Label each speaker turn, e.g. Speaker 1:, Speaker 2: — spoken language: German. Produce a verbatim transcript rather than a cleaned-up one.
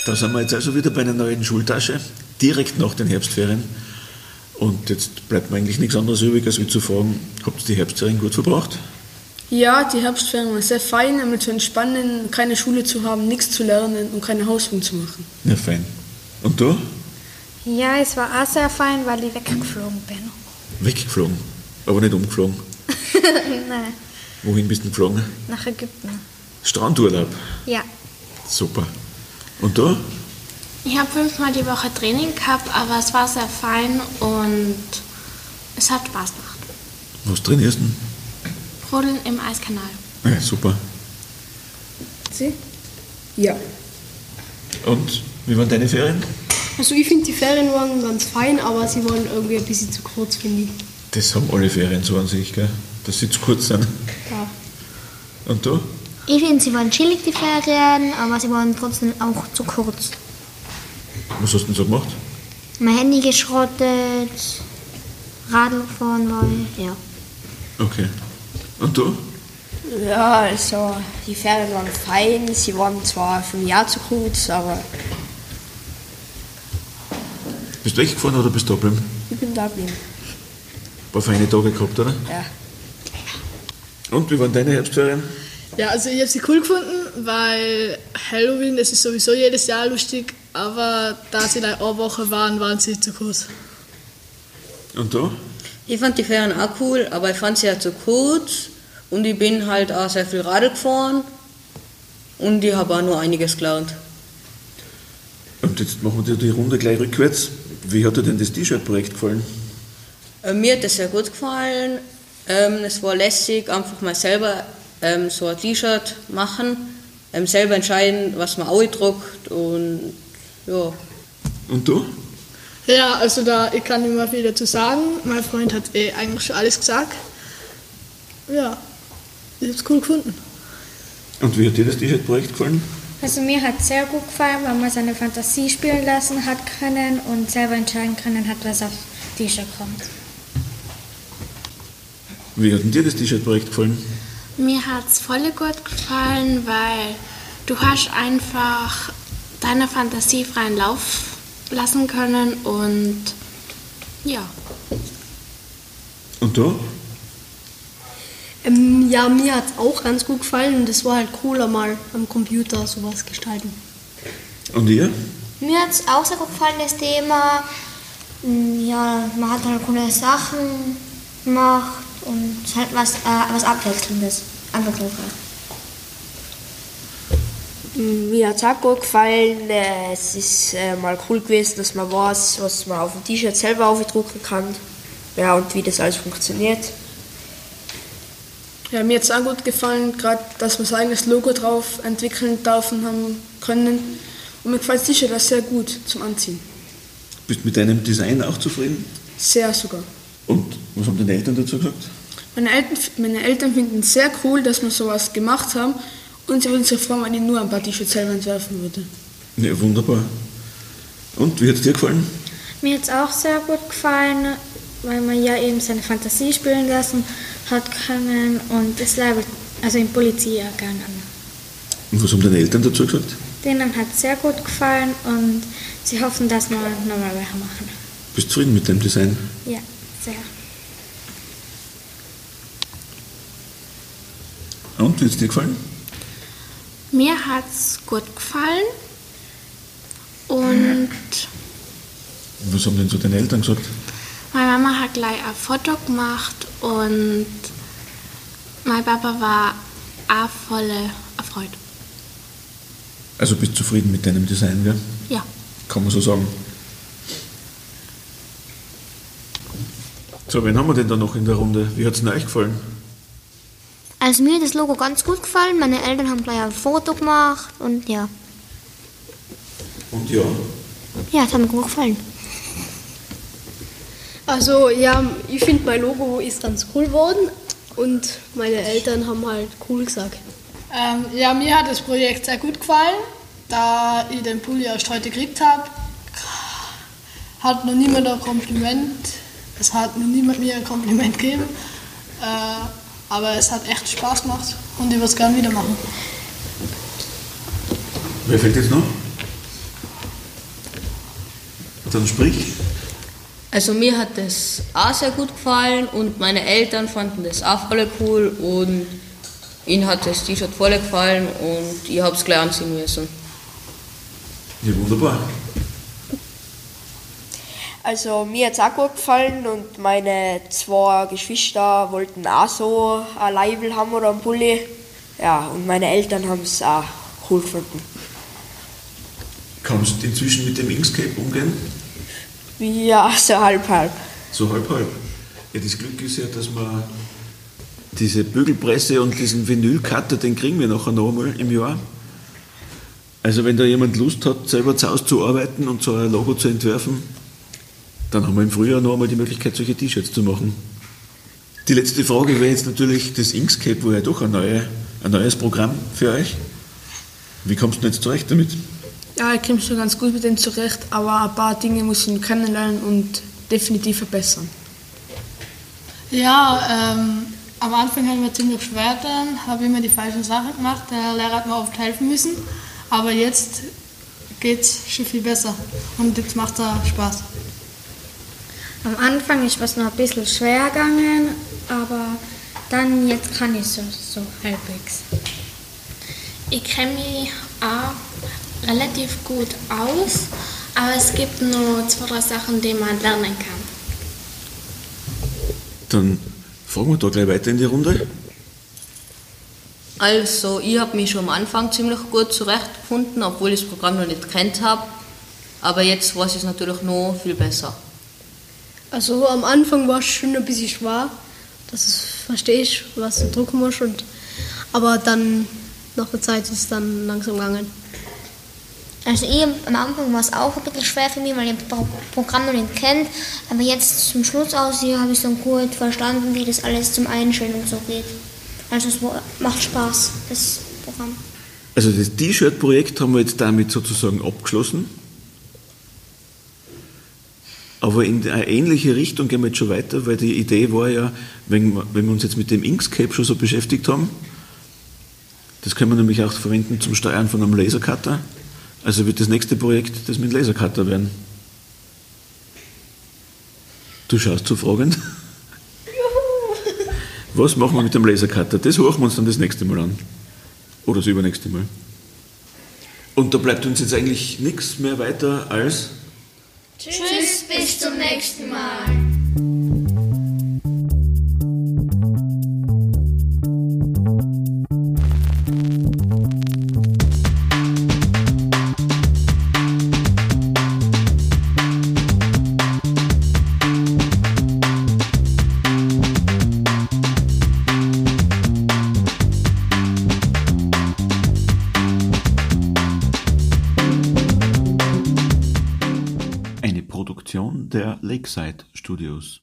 Speaker 1: Da sind wir jetzt also wieder bei einer neuen Schultasche, direkt nach den Herbstferien. Und jetzt bleibt mir eigentlich nichts anderes übrig, als zu fragen, habt ihr die Herbstferien gut verbracht?
Speaker 2: Ja, die Herbstferien waren sehr fein, damit zu entspannen, keine Schule zu haben, nichts zu lernen und keine Hausübungen zu machen.
Speaker 1: Ja, fein. Und du?
Speaker 3: Ja, es war auch sehr fein, weil ich weggeflogen bin.
Speaker 1: Weggeflogen, aber nicht umgeflogen.
Speaker 3: Nein,
Speaker 1: Wohin bist du geflogen?
Speaker 3: nach Ägypten.
Speaker 1: Strandurlaub.
Speaker 3: Ja.
Speaker 1: Super. Und du?
Speaker 4: Ich habe fünfmal die Woche Training gehabt, aber es war sehr fein und es hat Spaß gemacht.
Speaker 1: Was trainierst du denn?
Speaker 4: Rodeln im Eiskanal.
Speaker 1: Ja, super.
Speaker 2: Sie? Ja.
Speaker 1: Und wie waren deine Ferien?
Speaker 5: Also ich finde, die Ferien waren ganz fein, aber sie waren irgendwie ein bisschen zu kurz, finde ich.
Speaker 1: Das haben alle Ferien so an sich, gell? Dass sie zu kurz sind.
Speaker 5: Ja.
Speaker 1: Und du?
Speaker 3: Ich finde, sie waren chillig, die Ferien, aber sie waren trotzdem auch zu kurz.
Speaker 1: Was hast du denn so gemacht?
Speaker 3: Mein Handy geschrottet, Radl gefahren war ich, ja.
Speaker 1: Okay. Und du?
Speaker 6: Ja, also die Ferien waren fein, sie waren zwar für ein Jahr zu kurz, aber
Speaker 1: Bist du weggefahren oder bist du da geblieben?
Speaker 6: ich bin da geblieben.
Speaker 1: Ein paar feine Tage gehabt, oder?
Speaker 6: Ja.
Speaker 1: Und wie waren deine Herbstferien?
Speaker 2: Ja, also ich habe sie cool gefunden, weil Halloween, das ist sowieso jedes Jahr lustig, aber da sie like eine Woche waren, waren sie zu kurz.
Speaker 1: Und du?
Speaker 7: Ich fand die Ferien auch cool, aber ich fand sie ja zu kurz und ich bin halt auch sehr viel Radl gefahren und ich habe auch nur einiges gelernt.
Speaker 1: Und jetzt machen wir die Runde gleich rückwärts. Wie hat dir denn das T-Shirt-Projekt gefallen?
Speaker 7: Äh, mir hat das sehr gut gefallen. Ähm, es war lässig, einfach mal selber ähm, so ein T-Shirt machen, ähm, selber entscheiden, was man ausdruckt und ja.
Speaker 1: Und du?
Speaker 2: Ja, also da, ich kann nicht mehr viel dazu sagen. Mein Freund hat eh eigentlich schon alles gesagt. Ja, ich habe es cool gefunden.
Speaker 1: Und wie hat dir das T-Shirt-Projekt gefallen?
Speaker 3: Also mir hat es sehr gut gefallen, weil man seine Fantasie spielen lassen hat können und selber entscheiden können hat, was auf T-Shirt kommt.
Speaker 1: Wie hat denn dir das T-Shirt-Projekt gefallen?
Speaker 4: Mir hat es voll gut gefallen, weil du hast einfach deine Fantasie freien Lauf lassen können und ja.
Speaker 1: Und du?
Speaker 5: Ähm, ja, mir hat es auch ganz gut gefallen und es war halt cooler, mal am Computer sowas gestalten.
Speaker 1: Und ihr?
Speaker 3: Mir hat es auch sehr gut gefallen, das Thema. Ja, man hat halt coole Sachen gemacht und es ist halt was, äh, was Abwechselndes. Abwechslungsreich.
Speaker 6: Mir hat es auch gut gefallen. Äh, Es ist äh, mal cool gewesen, dass man weiß, was man auf dem T-Shirt selber aufdrucken kann. Ja, und wie das alles funktioniert.
Speaker 2: Ja, mir hat es auch gut gefallen, gerade dass wir sein eigenes Logo drauf entwickeln dürfen haben können. Und mir gefällt das T-Shirt auch sehr gut zum Anziehen.
Speaker 1: Bist du mit deinem Design auch zufrieden?
Speaker 2: Sehr sogar.
Speaker 1: Und was haben deine Eltern dazu gesagt?
Speaker 2: Meine Eltern, meine Eltern finden es sehr cool, dass wir sowas gemacht haben. Und sie würden sich freuen, wenn ich nur ein paar T-Shirts selber entwerfen würde.
Speaker 1: Ja, wunderbar. Und wie hat es dir gefallen?
Speaker 3: Mir hat es auch sehr gut gefallen, weil man ja eben seine Fantasie spielen lassen hat können und das Label, also in Polizei auch gerne an.
Speaker 1: Und was haben deine Eltern dazu gesagt?
Speaker 3: Denen hat es sehr gut gefallen und sie hoffen, dass wir nochmal welche machen.
Speaker 1: Bist du zufrieden mit deinem Design?
Speaker 3: Ja, sehr.
Speaker 1: Und wie hat es dir gefallen?
Speaker 4: Mir hat es gut gefallen und
Speaker 1: Was haben denn so deine Eltern gesagt?
Speaker 4: meine Mama hat gleich ein Foto gemacht und mein Papa war auch voll erfreut.
Speaker 1: Also bist du zufrieden mit deinem Design, gell?
Speaker 4: Ja.
Speaker 1: Kann man so sagen. So, wen haben wir denn da noch in der Runde? Wie hat es denn euch gefallen?
Speaker 3: Also mir hat das Logo ganz gut gefallen, meine Eltern haben gleich ein Foto gemacht und ja.
Speaker 1: Und ja?
Speaker 3: Ja, das hat mir gut gefallen.
Speaker 5: Also ja, ich finde mein Logo ist ganz cool geworden und meine Eltern haben halt cool gesagt.
Speaker 2: Ähm, ja, mir hat das Projekt sehr gut gefallen, da ich den Pulli erst heute gekriegt habe. Hat noch niemand ein Kompliment, es hat noch niemand mir ein Kompliment gegeben, äh, aber es hat echt Spaß gemacht und ich würde es gerne wieder machen.
Speaker 1: Wer fällt jetzt noch? Dann sprich.
Speaker 7: Also mir hat das auch sehr gut gefallen und meine Eltern fanden das auch voll cool und ihnen hat das T-Shirt voll gefallen und ich habe es gleich anziehen müssen.
Speaker 1: Ja, wunderbar.
Speaker 6: Also mir hat es auch gut gefallen und meine zwei Geschwister wollten auch so ein Leibel haben oder ein Pulli. Ja, und meine Eltern haben es auch cool gefunden.
Speaker 1: Kannst du inzwischen mit dem Inkscape umgehen?
Speaker 6: Ja, so halb halb.
Speaker 1: So halb halb. Ja, das Glück ist ja, dass wir diese Bügelpresse und diesen Vinylcutter, den kriegen wir nachher noch einmal im Jahr. Also wenn da jemand Lust hat, selber zu Hause zu arbeiten und so ein Logo zu entwerfen, dann haben wir im Frühjahr noch einmal die Möglichkeit, solche T-Shirts zu machen. Die letzte Frage wäre jetzt natürlich das Inkscape, wo ja doch ein, neue, ein neues Programm für euch. Wie kommst du denn jetzt zurecht damit?
Speaker 8: Ja, ich komme schon ganz gut mit dem zurecht, aber ein paar Dinge muss ich noch kennenlernen und definitiv verbessern.
Speaker 2: Ja, ähm, am Anfang hat mir ziemlich schwer dann, habe immer die falschen Sachen gemacht, der Lehrer hat mir oft helfen müssen, aber jetzt geht es schon viel besser und jetzt macht es Spaß.
Speaker 3: Am Anfang ist es noch ein bisschen schwer gegangen, aber dann jetzt kann ich so, so halbwegs.
Speaker 4: Ich kenne mich auch relativ gut aus, aber es gibt nur zwei, drei Sachen, die man lernen kann.
Speaker 1: Dann fragen wir da gleich weiter in die Runde.
Speaker 7: Also ich habe mich schon am Anfang ziemlich gut zurechtgefunden, obwohl ich das Programm noch nicht gekannt habe. Aber jetzt weiß ich es natürlich noch viel besser.
Speaker 5: Also am Anfang war es schon ein bisschen schwer, dass du verstehst, was du drucken musst. Und, aber dann, nach der Zeit ist es dann langsam gegangen.
Speaker 3: Also ich, am Anfang war es auch ein bisschen schwer für mich, weil ich das Programm noch nicht kennt. Aber jetzt zum Schluss aus hier habe ich so gut verstanden, wie das alles zum Einstellen und so geht. Also es macht Spaß, das Programm.
Speaker 1: Also das T-Shirt-Projekt haben wir jetzt damit sozusagen abgeschlossen. Aber in eine ähnliche Richtung gehen wir jetzt schon weiter, weil die Idee war ja, wenn wir, wenn wir uns jetzt mit dem Inkscape schon so beschäftigt haben, das können wir nämlich auch verwenden zum Steuern von einem Lasercutter. Also wird das nächste Projekt das mit dem Lasercutter werden. Du schaust so fragend. Was machen wir mit dem Lasercutter? Das hören wir uns dann das nächste Mal an. Oder das übernächste Mal. Und da bleibt uns jetzt eigentlich nichts mehr weiter als...
Speaker 3: Tschüss, bis zum nächsten Mal.
Speaker 1: Produktion der Lakeside Studios.